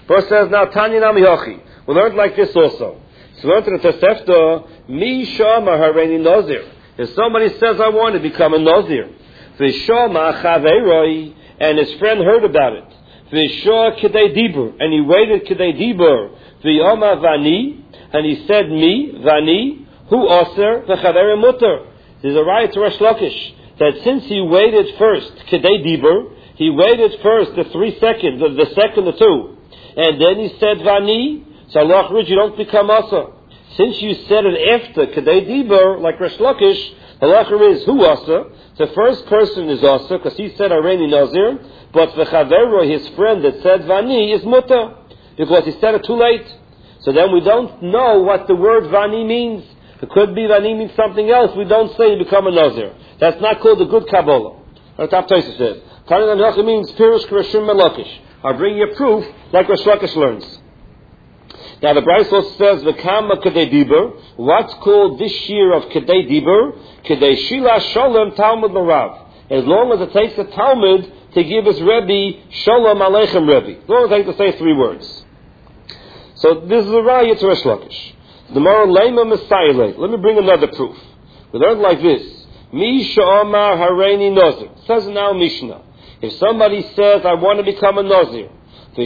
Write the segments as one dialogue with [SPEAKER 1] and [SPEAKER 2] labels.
[SPEAKER 1] First says, now, Tanya Nami Yochi. We learned like this also. So we learned in the Tosefta, Mi Shama Hareini Nazir. If somebody says, I want to become a Nazir, V'shama Chaveroi, and his friend heard about it, V'shah K'dei Dibur, and he waited K'dei Dibur, V'yoma Vani, and he said, Me, Vani, Hu Oser, V'chaveri Mutter. There's a riot to Resh Lakish, that since he waited first, K'dei Dibur, he waited first the 3 seconds, the second or two, and then he said, Vani, so Allah, you don't become Asa. Since you said it after Kedei Dibur, like Resh Lakish, halacha is who Asa. The first person is Asa, because he said Areini Nazir, but the Chavero, his friend that said Vani, is Mutter, because he said it too late. So then we don't know what the word Vani means. It could be Vani means something else. We don't say you become a Nazir. That's not called a good Kabbalah. That's what Taisa says. Tani Halacha means Pirush Krishim Melakish. I'll bring you a proof like Resh Lakish learns. Now the Bryce also says, V'kama Kedei Dibur, what's called this year of Kedei Dibur? Kedei Shila Sholem Talmud L'Rav. As long as it takes a Talmud to give his Rebbe, Sholem Aleichem Rebbe. As long as it takes to say 3 words. So this is a raya to Resh Lakish. The Mara Lema Messiah. Let me bring another proof. We learned like this. Mi Sha'amar Hareini Nazir. It says in our Mishnah. If somebody says, I want to become a Nazir, and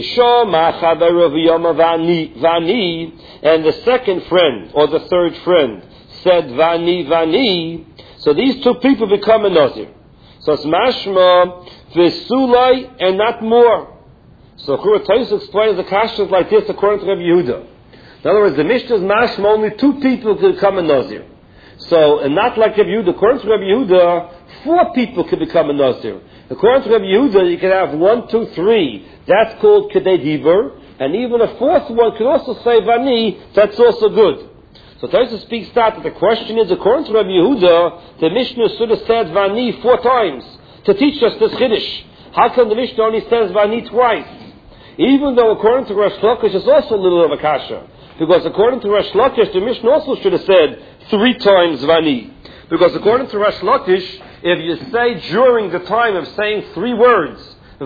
[SPEAKER 1] the second friend or the third friend said Vani Vani, so these 2 people become a Nazir. So it's mashma v'sulai and not more. So Chura Tais explains the kashrus like this according to Rabbi Yehuda. In other words, the Mishnah is mashma only 2 people can become a Nazir. So, and not like Rabbi Yehuda. According to Rabbi Yehuda, 4 people can become a Nazir. According to Rabbi Yehuda, you can have 1, 2, 3. That's called Kedei Dibur. And even a 4th one can also say Vani. That's also good. So Tosfos speaks that the question is, according to Rabbi Yehuda, the Mishnah should have said Vani 4 times to teach us this Chiddush. How come the Mishnah only says Vani twice? Even though according to Resh Lakish, it's also a little of a kasha. Because according to Resh Lakish, the Mishnah also should have said 3 times Vani. Because according to Resh Lakish, if you say during the time of saying 3 words,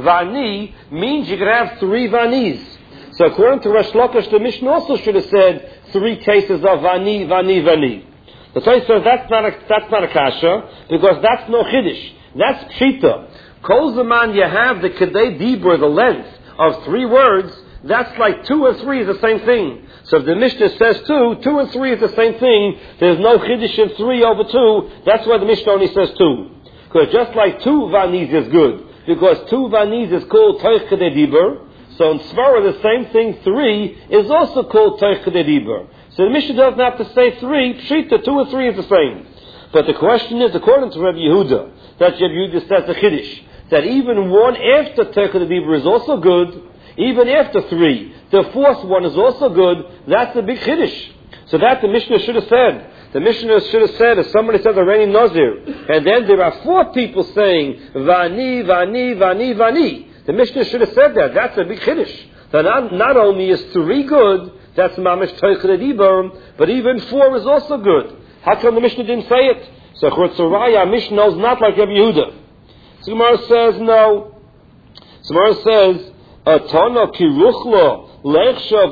[SPEAKER 1] Vani means you can have 3 Vanis. So according to Resh Lakish, the Mishnah also should have said 3 cases of Vani, Vani, Vani. The Torah says that's not a kasha, because that's no Chiddush. That's Pshita. Kol Zaman you have the Kedei Dibur, the length of 3 words, that's like 2 and 3 is the same thing. So if the Mishnah says 2, 2 and 3 is the same thing. There's no Chiddush in 3 over 2. That's why the Mishnah only says 2. Because just like 2 Vanis is good, because 2 Vanis is called Toich Kedei Dibur, so in Svara the same thing, 3 is also called Toich Kedei Dibur. So the Mishnah doesn't have to say 3, Pshita, 2 and 3 is the same. But the question is, according to Rabbi Yehuda, that Rabbi Yehuda says the Chiddush, that even 1 after Toich Kedei Dibur is also good, even after 3, the 4th one is also good. That's the big Chiddush. So that the Mishnah should have said. The Mishnah should have said, if somebody says Areini Nazir, and then there are 4 people saying Vani, Vani, Vani, Vani. The Mishnah should have said that. That's a big Chiddush. That not only is 3 good, that's Mamish Toich Kedei Dibur, but even 4 is also good. How come the Mishnah didn't say it? So Churtzoraya, Mishnah is not like Rabbi Yehuda. So Gemara says no. So Gemara says, Atana kiruchlo lechsha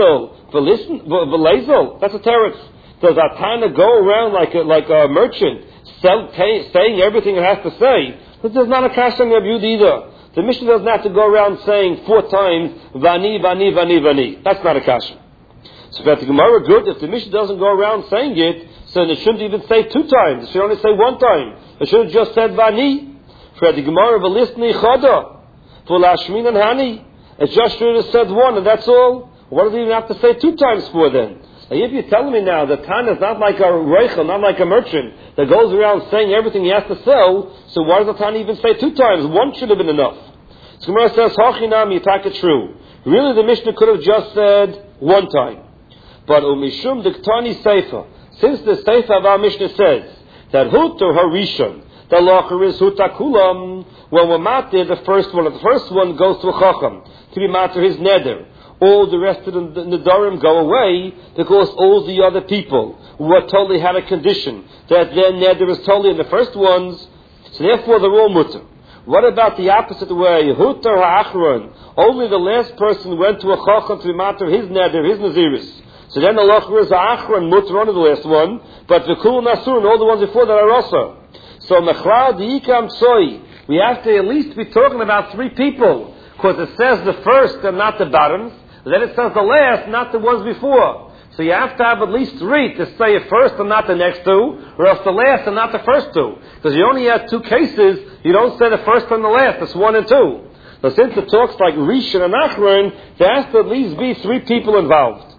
[SPEAKER 1] v'lezel. That's a teretz. Does Atana go around like a merchant, saying everything it has to say? This is not a kasha on Rabbi Yehuda either. The Mishnah doesn't have to go around saying 4 times Vani, Vani, Vani, Vani. That's not a kasha. So if the Gemara good, if the Mishnah doesn't go around saying it, so it shouldn't even say 2 times. It should only say 1 time. It should have just said Vani. For the Gemara v'listni chada. For Lashmin and Hani, it just should have said 1, and that's all. What does he even have to say 2 times for then? Now, if you're telling me now that Tana is not like a reichel, not like a merchant that goes around saying everything he has to sell, so why does the Tana even say 2 times? 1 should have been enough. So Gemara says, Hachinam Yitak true. Really, the Mishnah could have just said 1 time. But Umishum Diktani Seifa, since the Seifa of our Mishnah says that Hutur Harishon, the lacher is hutakulam. When we're matir, the first one goes to a chacham to be matir his neder. All the rest of the nedarim go away because all the other people were totally had a condition that their neder is totally in the first ones. So therefore, they're all mutter. What about the opposite way? Hutar ha'achron. Only the last person went to a chacham to be matter his neder, his naziris. So then the lachur is ha'achron, mutter on the last one, but the kul nasur and all the ones before that are also. So mechlal diikam soy. We have to at least be talking about 3 people, because it says the first and not the bottoms. Then it says the last, not the ones before. So you have to have at least 3 to say it first and not the next 2, or else the last and not the first 2. Because you only have 2 cases, you don't say the first and the last, it's 1 and 2. So since it talks like Rishon and Achron, there has to at least be 3 people involved.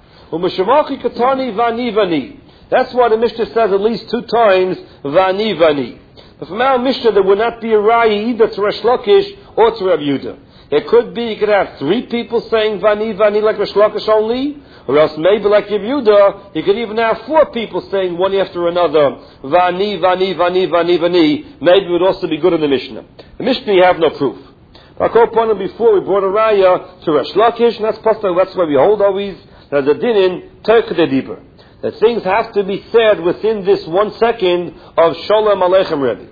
[SPEAKER 1] That's why the Mishnah says at least 2 times, Vani Vani. But from our Mishnah, there would not be a Rai either to Resh Lakish or to Rav Yehuda. It could be, you could have 3 people saying Vani Vani like Resh Lakish only, or else maybe like Rav Yehuda, you could even have 4 people saying one after another, Vani, Vani, Vani, Vani, Vani. Maybe it would also be good in the Mishnah. The Mishnah, you have no proof. I called upon them before, we brought a Raya to Resh Lakish, and that's why we hold always, that the din in Terk de Dibur. That things have to be said within this 1 second of Sholem Aleichem Rebbe.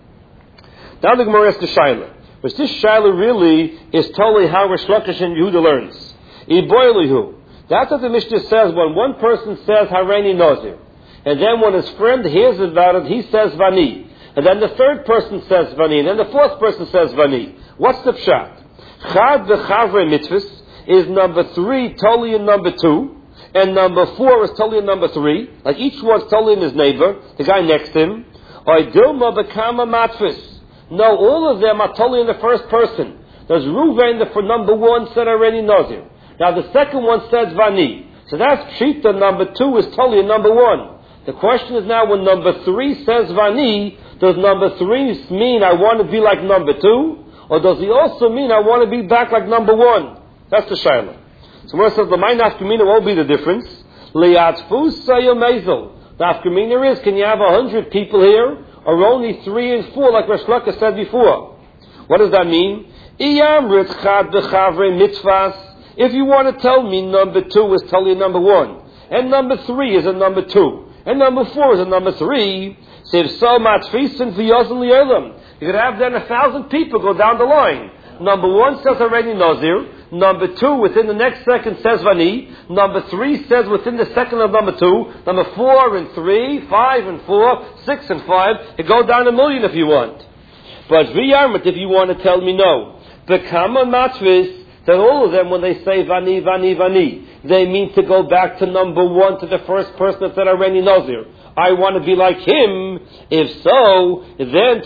[SPEAKER 1] Now the Gemara asks the Shaila, which this Shaila really is totally how Resh Lakish and Yehuda learns. Iboilihu. That's what the Mishnah says when one person says Hareini Nazir, and then when his friend hears about it, he says Vani, and then the third person says Vani, and then the 4th person says Vani. What's the pshat? Chad v'chavre mitzvahs is number 3 totally in number 2, and number 4 is totally in number 3. Like each one's totally in his neighbor, the guy next to him. Or Dilma bekama matfis. No, all of them are totally in the first person. There's Ruvain, for number 1 said already Nazir. Now the second one says Vani. So that's Pshita. Number 2 is totally in number 1. The question is now, when number 3 says Vani, does number 3 mean I want to be like number 2? Or does he also mean I want to be back like number 1? That's the Shaila. So where it says the Main Afkamina won't be the difference. Liatfus Sayomezel. The Afkamina is, can you have 100 people here, or only 3 and 4 like Resh Lakish said before? What does that mean? Iyamrit Chad B'Chavre Mitzvahs. If you want to tell me number 2 is totally number 1, and number 3 is a number 2, and number 4 is a number 3, so if so matfisin v'yozim li'olam, you could have then 1,000 people go down the line. Number 1 says already Nazir. Number 2 within the next second says Vani. Number 3 says within the second of number 2. Number 4 and 3, 5 and 4, 6 and 5. You go down 1,000,000 if you want. But v'yarmut, if you want to tell me no, Bekama matvis, that all of them, when they say Vani, Vani, Vani, they mean to go back to number 1, to the first person that said already Nazir. I want to be like him. If so, then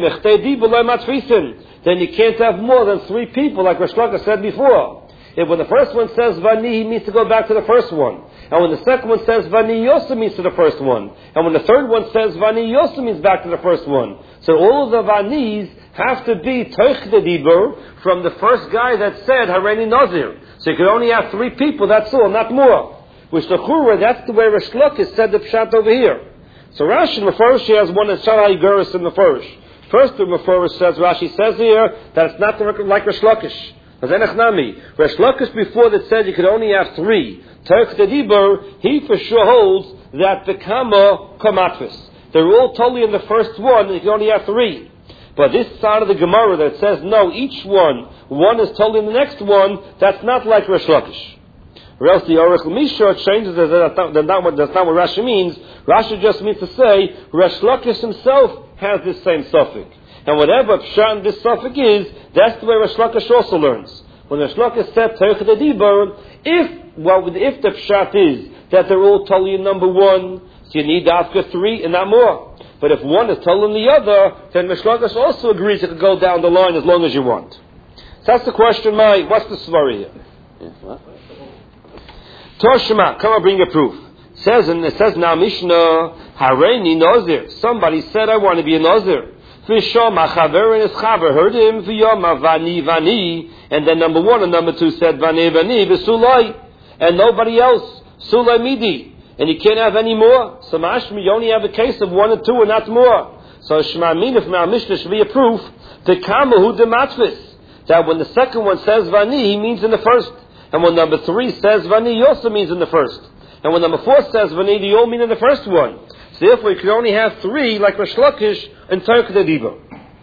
[SPEAKER 1] then you can't have more than 3 people, like Resh Lakish said before. If when the first one says Vani, he means to go back to the first one. And when the second one says Vani, he also means to the first one. And when the third one says Vani, he also means back to the first one. So all of the Vanis have to be Toich de Dibur from the first guy that said Hareini Nazir. So you can only have 3 people, that's all, not more. Which the Chura, that's the way Resh Lakish said the pshat over here. So Rashi in the first, he has one in Shalai Guris in the first. First, the Mephoros says, Rashi says here, that it's not like Resh Lakish. Resh Lakish before that said you could only have 3. Terk de Dibur, he for sure holds that the Kama Kamatvis. They're all totally in the first one, and you can only have 3. But this side of the Gemara that says, no, each one is totally in the next one, that's not like Resh Lakish. Or else the Aruch Misha changes it, that's not what Rashi means. Rashi just means to say, Resh Lakish himself has this same suffix. And whatever pshat this suffix is, that's the way Resh Lakish also learns. When Resh Lakish said Terech de Dibur, if the pshat is that they're all totally in number 1, so you need after 3 and not more. But if one is telling the other, then Resh Lakish also agrees you can go down the line as long as you want. So that's the question, what's the story here? Toshma, come on, bring a proof. It says now Mishnah, Hareini Nazir. Somebody said, I want to be a Nazir. V'shoma chaverin is chaver. Heard him, v'yoma vani vani. And then number 1 and number 2 said, vani vani, v'sulai. And nobody else. Sulai midi. And you can't have any more. So mashmi, you only have a case of 1 and 2 and not more. So Shema Mina from our Mishnah should be a proof. Tekamahu dematvis. That when the second one says vani, he means in the first. And when number 3 says Vani, he also means in the first. And when number 4 says Vani, they all mean in the first one. So therefore, you can only have 3, like Resh Lakish and Terech de Dibur.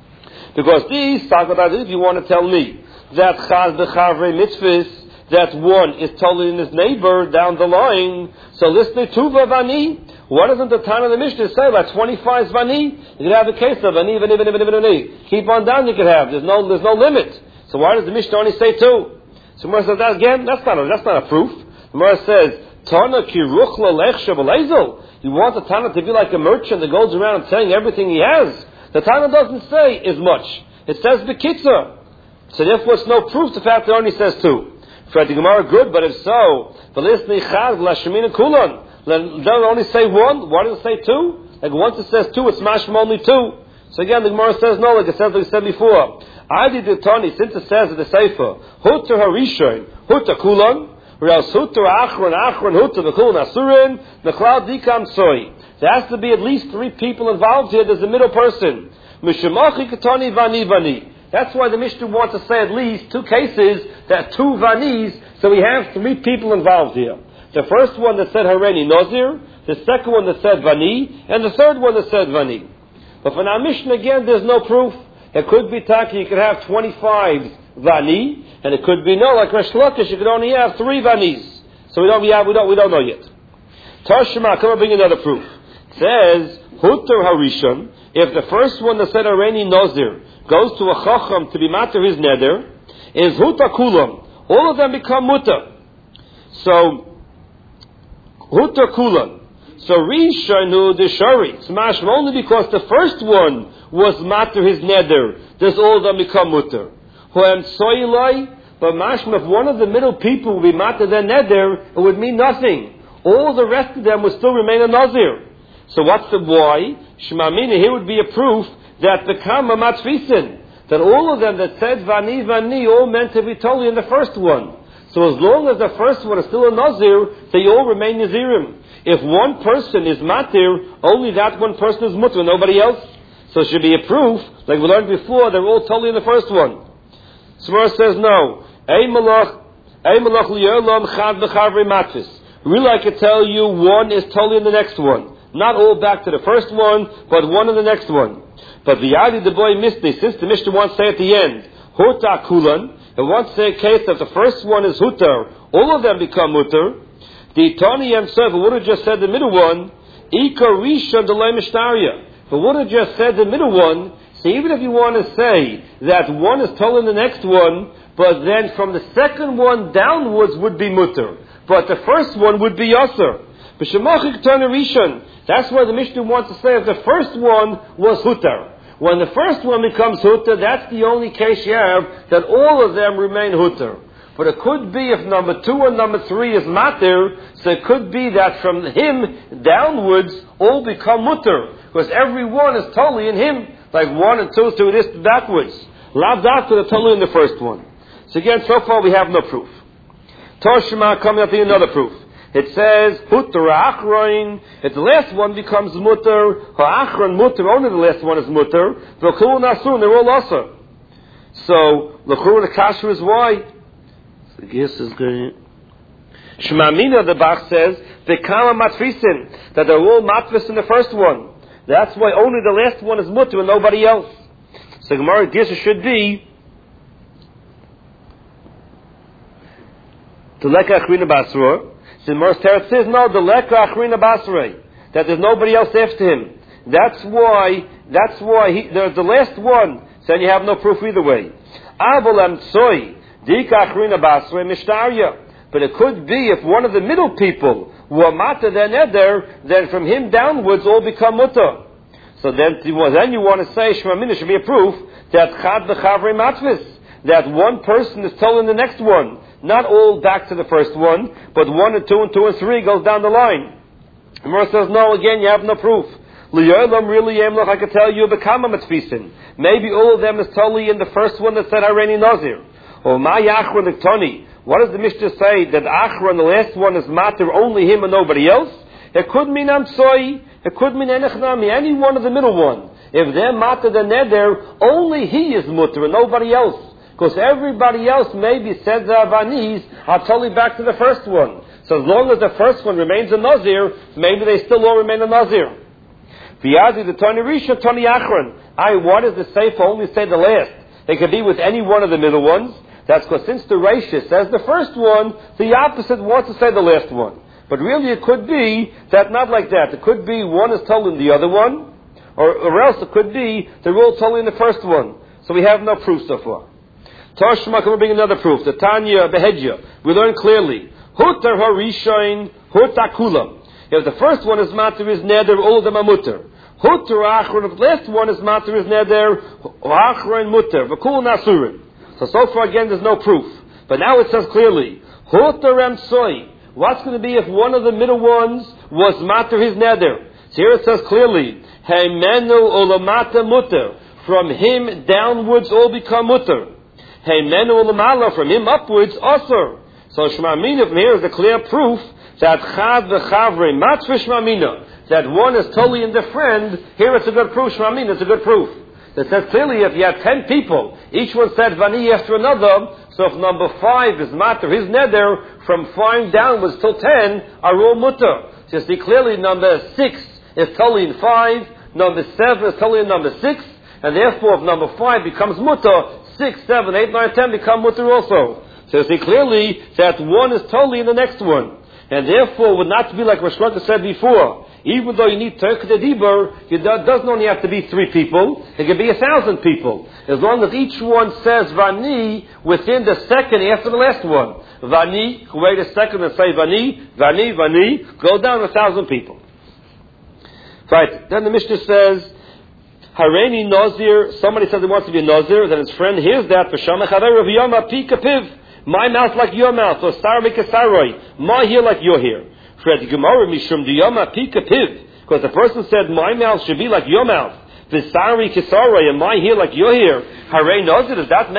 [SPEAKER 1] Because these, if you want to tell me that Chaz B'Chavre Mitzvahs, that one is totally in his neighbor down the line, so listen to Tuva Vani. What doesn't the time of the Mishnah say? Like 25 is Vani. You could have a case of Vani, Vani, Vani, Vani, Vani. Keep on down you could have. There's no limit. So why does the Mishnah only say 2? So Gemara says that again, that's not a proof. Gemara says, Tana ki ruchla lechsha b'leizel. You want the Tana to be like a merchant that goes around saying everything he has. The Tana doesn't say as much. It says b'kitza. So therefore it's no proof the fact that it only says 2. For the Gemara, good, but if so, v'lisni chaz l'shemina kulon. Doesn't it only say 1? Why does it say 2? Like once it says 2, it's mashma only 2. So again, the Gemara says no, like it says, like we said before. Adi de Tani, since it says in the Sefer, Hutter Harishon, Hutter Kulon, or else Hutter Achron, Hutter V'kulon Asurin, Nechlal Dikam Soy. There has to be at least 3 people involved here. There's a middle person. Mishamachi Katani Vani Vani. That's why the Mishnah wants to say at least 2 cases, that 2 Vanis, so we have 3 people involved here. The first one that said Hareni Nozir, the second one that said Vani, and the third one that said Vani. But for our Mishnah again, there's no proof. It could be Taki, you could have 25 Vani, and it could be no, like Resh Lakish, you could only have 3 Vanis. So we don't know yet. Tashma, come and bring another proof. It says, Hutter Harishon, if the first one that said Hareni Nozir goes to a Chacham to be matter his neder, is Hutter Kulam. All of them become Mutter. So, Hutter Kulam. So Rishonu the Shari, smash only because the first one was matter his neder, does all of them become mutter. Hoem soilai, but mashma, if one of the middle people would be matter their neder, it would mean nothing. All the rest of them would still remain a nazir. So what's the why? Shmamina, here would be a proof that the kama matfisin, that all of them that said vani vani all meant to be totally in the first one. So as long as the first one is still a nazir, they all remain nazirim. If one person is matir, only that one person is mutter, nobody else. So it should be a proof, like we learned before, they're all totally in the first one. Smar says no. Really, I could tell you one is totally in the next one. Not all back to the first one, but one in the next one. But the Adi the boy missed this, since the Mishnah wants to say at the end, Huta Kulan, it wants to say a case that the first one is Hutar, all of them become Mutter. The Tani himself would have just said the middle one, Ika Rishon Delay Mishtaria. But would have just said the middle one, so even if you want to say that one is told in the next one, but then from the second one downwards would be mutter, but the first one would be yasser. That's why the Mishnah wants to say if the first one was hutar. When the first one becomes hutar, that's the only case you have that all of them remain hutar. But it could be if number 2 and number 3 is matir, so it could be that from him downwards all become mutter, because every one is totally in him, like 1 and 2 to this backwards. Lav dafka, they're totally in the first one. So again, so far we have no proof. Toshima coming up to another proof. It says, Hutter Achroin, if the last one becomes mutter, Ha'achron mutter, only the last one is mutter, V'kul Nasun, they're all also. So, L'chur the kasher is why? The guess is good. Shmamina, the Bach says, V'kama matfisin, that they're all matfis in the first one. That's why only the last one is mutter and nobody else. So Gemara guess it should be, the Leka Achrina Basra. The Gemara says, no, the Leka Achrina Basra, that there's nobody else after him. That's why there's the last one, so you have no proof either way. Avalam Tsoy, Dika Achrina Basra, Mishtarya. But it could be if one of the middle people were matter then eder, then from him downwards all become mutter. So then you want to say, Shemamina should be a proof that Chad B'Chavri Matvis, that one person is told in the next one. Not all back to the first one, but 1 and 2 and 2 and 3 goes down the line. The Gemara says, no, again, you have no proof. L'yolam really yemloch, I can tell you, B'kama Matfisin. Maybe all of them is totally in the first one that said Hareni Nazir. Or Ma Yachron L'Ktoni. What does the Mishnah say? That Achron, the last one, is matter only him and nobody else? It could mean Amtsoi. It could mean Enechnami. Any one of the middle one. If they're matter the neder, only he is mutter and nobody else. Because everybody else maybe said the Avanis are totally back to the first one. So as long as the first one remains a Nazir, maybe they still all remain a Nazir. V'yadi the Tani Risha, Tani Achron. Why does the Sefer only say the last? They could be with any one of the middle ones. That's because since the Reisha says the first one, the opposite wants to say the last one. But really it could be that not like that. It could be one is told in the other one, or else it could be they're all told in the first one. So we have no proof so far. Tashma, can we bring another proof? The Tanya Behedya. We learn clearly. Hutar Harishain, Hutar Kula. If the first one is matter is neder, all of them are mutter. Hutar Achron, if the last one is matter is neder, Achron mutter, Vakul Nasurin. So far again there's no proof. But now it says clearly, Hutar Emsoi. What's going to be if one of the middle ones was matter his neder? So here it says clearly, Heimenu Olamata mutter. From him downwards all become mutter. Heimenu Olamala, from him upwards asur. So Shema Mina from here is a clear proof that Chad v'Chavre Matz Shema Mina, that one is totally in the friend. Here it's a good proof. Shema Mina, it's a good proof. That says clearly if you have 10 people, each one said Vani after another, so if number 5 is matter his neder, from 5 downwards till 10 are all mutter. So you see clearly number 6 is totally in 5, number 7 is totally in number 6, and therefore if number 5 becomes mutter, 6, 7, 8, 9, 10 become mutter also. So you see clearly that one is totally in the next one. And therefore would not be like Rosh Hashanah said before. Even though you need Turk the Dibur, it doesn't only have to be 3 people, it can be 1,000 people. As long as each one says Vani within the second after the last one. Vani, wait a second and say Vani, Vani, Vani, go down 1,000 people. Right, then the Mishnah says, Hareini Nazir, somebody says he wants to be a Nazir, then his friend hears that, V'shama Chaver of Yama Pika Piv. My mouth like your mouth, or Sarah Mikasaroi, my ear like your ear. Fred Gemara Mishum Diyama Pika Piv, because the person said my mouth should be like your mouth. The Sarah Mikasaroi, and my ear like your ear. Hare Nazir, does that make